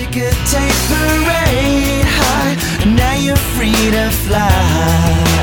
ticker tape parade high, and now you're free to fly.